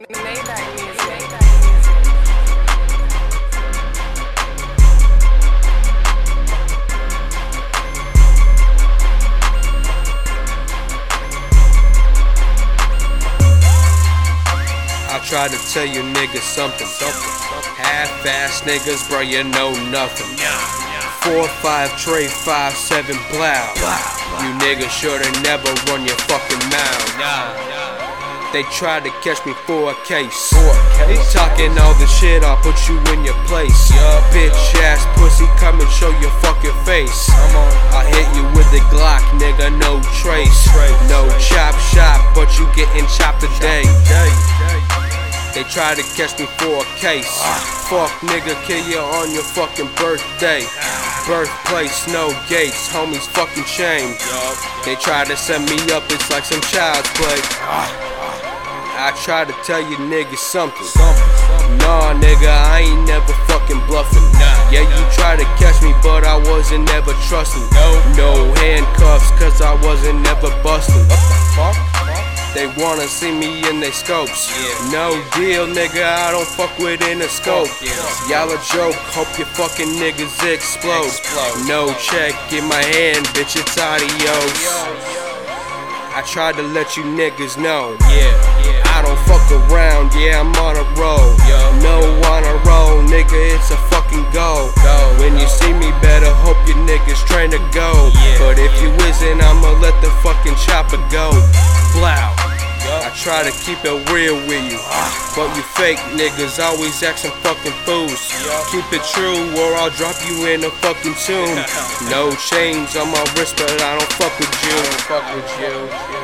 Maybach music. I try to tell you niggas something. Half-ass niggas, bro, you know nothing. 4-5 Trey, 5-7 Blau. You niggas should've never run your fucking mouth. They tried to catch me for a case. Talking all the shit, I'll put you in your place. Bitch ass pussy, come and show your fucking face. I hit you with the Glock, nigga, no trace. No chop shop, but you getting chopped today. They try to catch me for a case. Fuck nigga, kill you on your fucking birthday. Birthplace, no gates, homies fucking shame. They try to set me up, it's like some child's play. I try to tell you niggas something. Nah nigga, I ain't never fucking bluffing. Yeah, you try to catch me, but I wasn't never trusting. No handcuffs, cause I wasn't never busting. They wanna see me in they scopes. No deal, nigga, I don't fuck with in a scope. Y'all a joke, hope your fucking niggas explode. No check in my hand, bitch, it's adios. I tried to let you niggas know. I don't fuck around, yeah, I'm on a roll. No on a roll, nigga, it's a fucking go. When you see me, better hope your niggas train to go. But if you isn't, I'ma let the fucking chopper go. Blau. I try to keep it real with you, but you fake niggas always acting fucking fools. Keep it true or I'll drop you in a fucking tune. No chains on my wrist, but I don't fuck with you.